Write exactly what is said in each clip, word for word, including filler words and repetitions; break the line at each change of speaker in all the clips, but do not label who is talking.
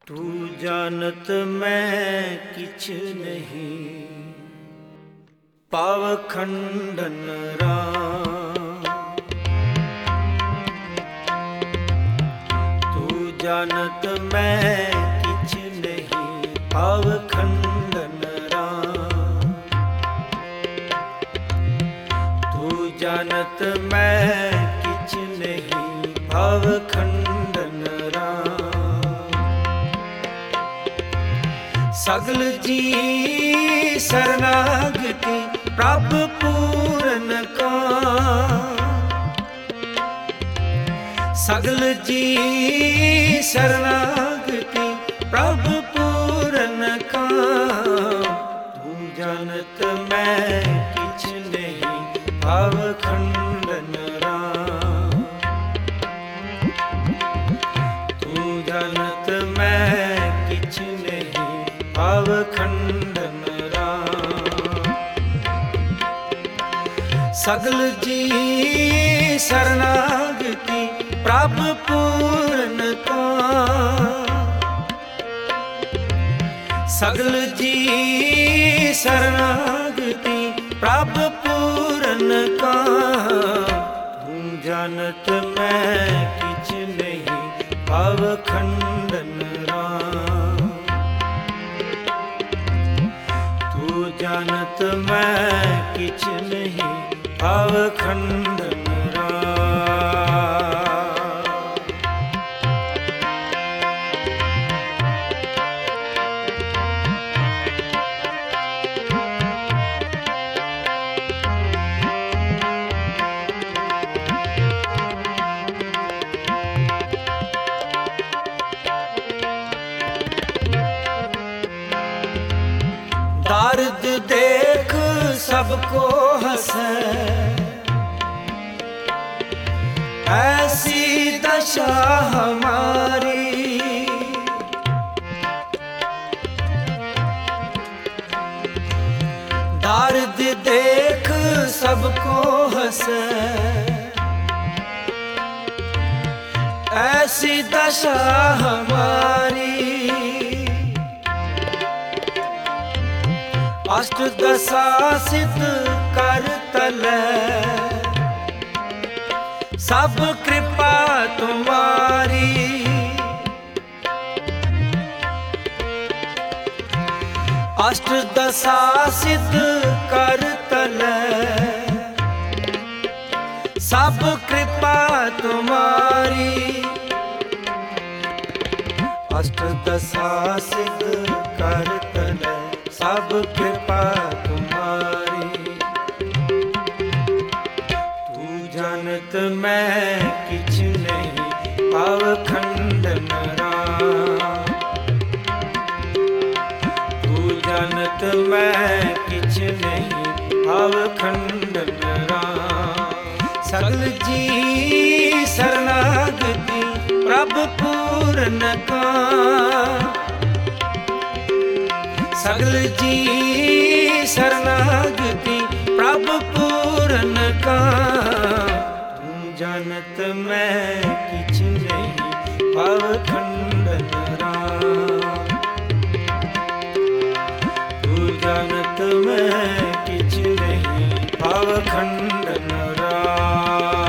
तू जानत मैं किछ नहीं, पावखंडन राम। तू जानत मैं किछ नहीं, पावखंडन राम। तू जानत मैं किछ नहीं, पावखंडन राम। सगल जी शरणागति प्रभ पूरन का। सगल जी शरणागति प्रभ पूरन का। तू जानत मैं किछ नहीं, पावखंडन राम। तू जानत मैं किछ नहीं, पावखंडन राम। सगल जी शरणागति प्रभ पूरन का। सगल जी शरणागति प्रभ पूरन का। तू जानत मैं किछ नहीं, पावखंडन राम। तू जानत मैं किछ नहीं, पावखंडन राम। दर्द देख सबको हंसे, ऐसी दशा हमारी। दर्द देख सबको हंसे, ऐसी दशा हमारी। अष्ट दशा सिद्ध कर तले, सब कृपा तुम्हारी। अष्ट दशा सिद्ध कर तले, सब कृपा तुम्हारी। अष्ट दशा सिद्ध कर तले, सब कृपा तुम्हारी। तू जानत मैं किछ नहीं, पावखंडन राम। तू जानत मैं किछ नहीं, पावखंडन राम। सगल जी शरणागति प्रभ पूरन का। सगल जी शरणागति प्रभ पूरन का। तू जानत मैं किछ नहीं, पावखंडन राम। तू जानत मैं किछ नहीं, पावखंडन राम।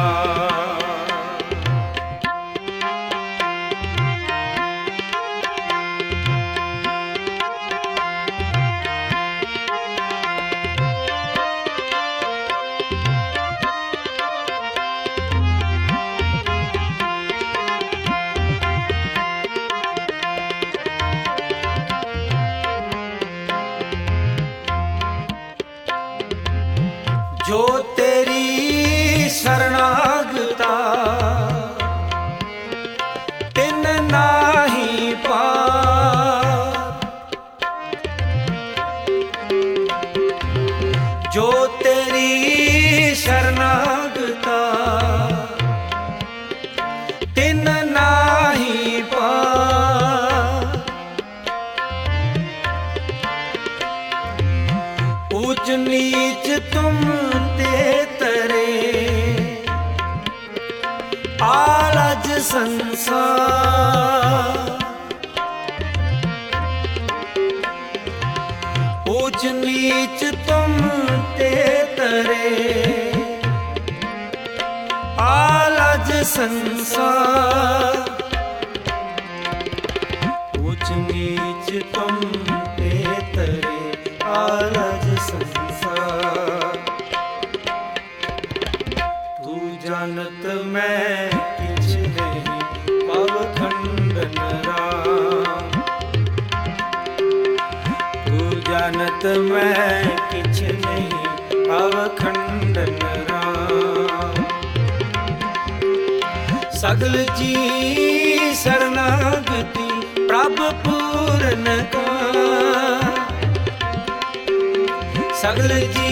जो तेरी शरणागता, तिन नाही पार। जो तेरी शरणागता, तिन नाही पार। ऊंच नीच तुम ते तरे, आलज संसार। नीच तुम ते तरे, आलज संसार। ऊंच नीच तुम ते तरे, आलज संसार। तू जानत मैं किछ नहीं, पवखंडन राम। तू जानत मैं किछ नहीं, पवखंडन राम। सगल जी शरणागति प्रभ पूरन का, सगल जी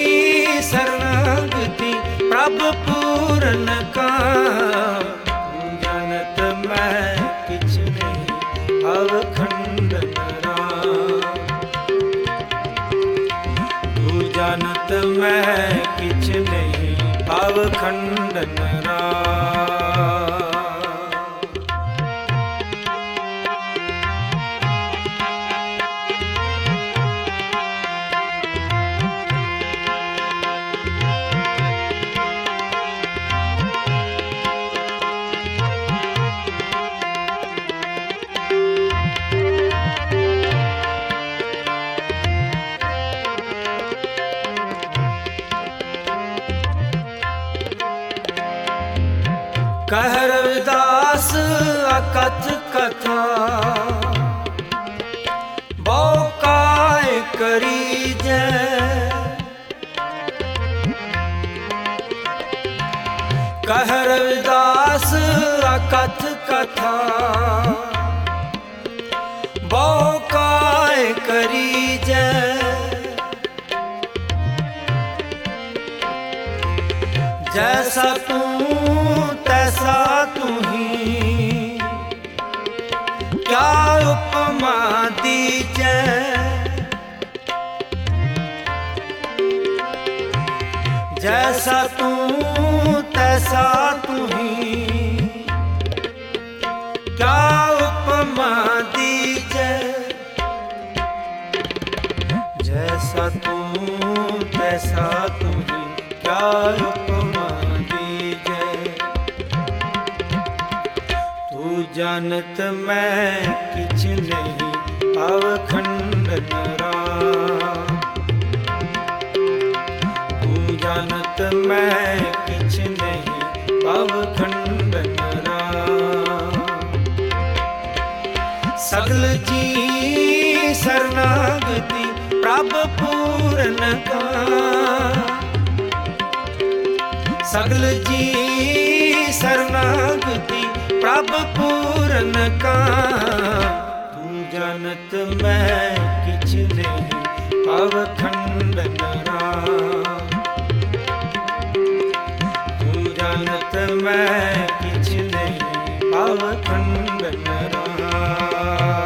शरणागति प्रभ पूरन का। तू जानत मैं किछ नहीं, पवखंडन राम। तू जानत मैं किछ नहीं, पवखंडन राम। कह रविदास अकथ कथा, बहु काय करी जय। कह रविदास अकथ कथा, बहु काय करी जय। जैसा तू तैसा तू ही, क्या उपमा दीजै। जैसा तू तैसा तू ही, क्या उपमा दीजै। जैसा तू तैसा तू ही, क्या उपमा दीजै। तू जानत मैं किछ नहीं, पवखंडन राम। तू जानत मैं किछ नहीं, पवखंडन राम। सगल जी शरणागति प्रभ पूरन का, सगल जी शरणागति प्रभ पूरन का। तू जानत मैं किछ नहीं, पवखंडन राम। तू जानत मैं किछ नहीं, पवखंडन राम।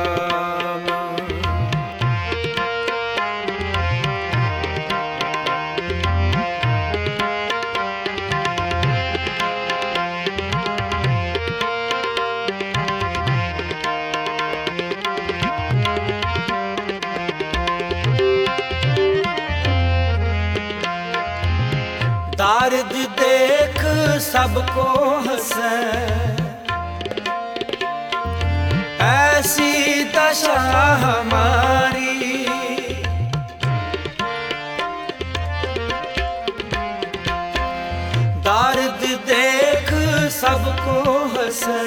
दारिद देख सबको हंसे, ऐसी दशा हमारी। दारिद देख सबको हंसे,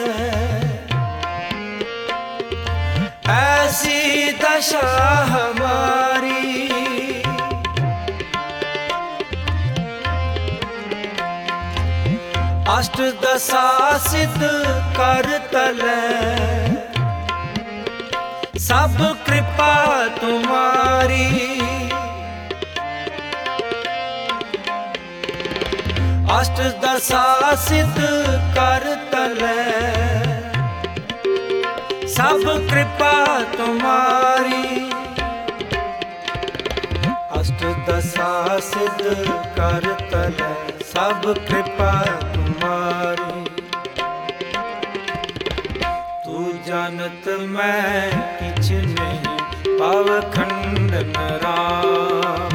ऐसी दशा हमारी। अष्ट दशा सिद्ध कर तले, सब कृपा तुम्हारी। अष्ट दशा सिद्ध कर तले, सब कृपा तुम्हारी। अष्ट दशा सिद्ध कर तले, सब कृपा तुम्हारी। तू जानत मैं किछ नहीं, पाव खंडन राम।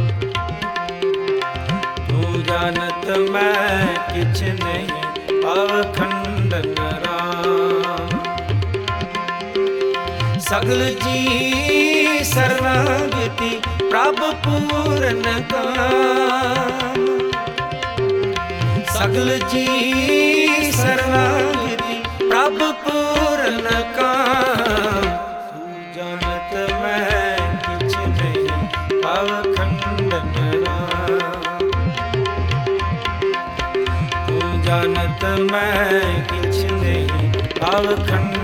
तू जानत मैं किछ नहीं, पाव खंडन राम। सगल जी शरणागति प्रभ पूरन काम। सगल जी शरणागति प्रभ पूरन काम। तू जानत मैं किछ नहीं, पाव खंडन राम। तू जानत मैं किछ नहीं, पाव खंडन